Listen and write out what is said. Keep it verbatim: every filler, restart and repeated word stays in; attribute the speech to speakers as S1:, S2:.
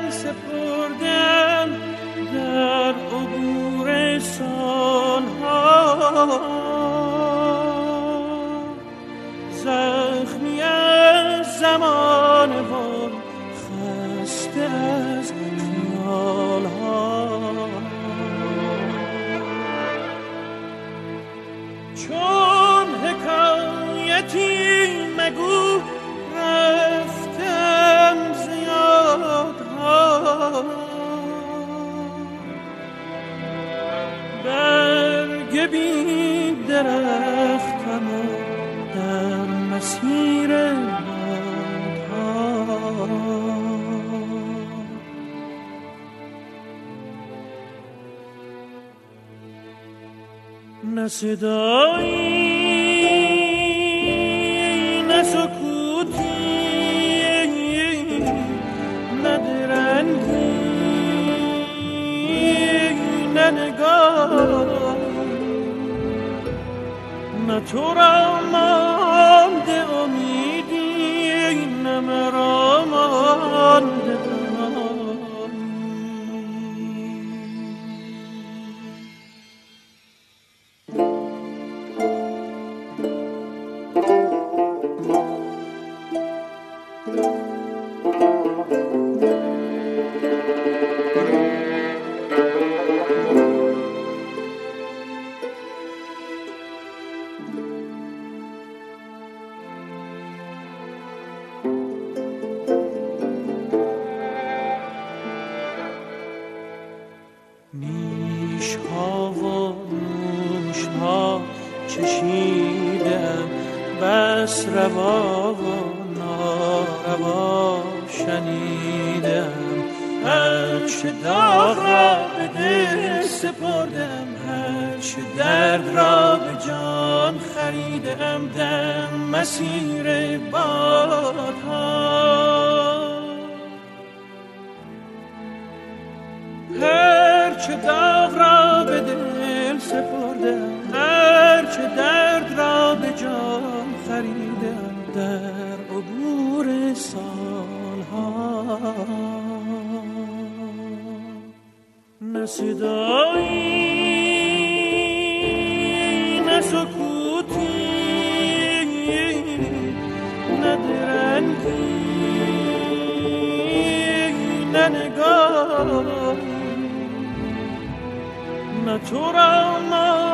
S1: دل سپردم در عبور سالها، زخمی از زمان و خسته از خیالها. چون حکایتی مگو رفتم زیادها، برگ بی درختم در مسیر یادها. نه صدایی نه سکوتی نه درنگی نه نگاه، نه تو را مانده امیدی نه مرا مانده نیش‌ها و نوش‌ها چشیدم، بس روا و ناروا شنیدم. هرچه داغ را به دل سپردم، هرچه درد را به جان خریدم در مسیر بادها. هرچه داغ را به دل سپردم، هرچه درد را به جان خریدم در عبور سالها. نه صدایی نه سکوتی نه درنگی نه نگاه، نه تو را